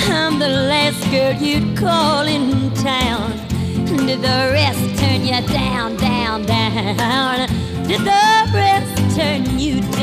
I'm the last girl you'd call in town. Did the rest turn you down, down, down? Did the rest turn you down?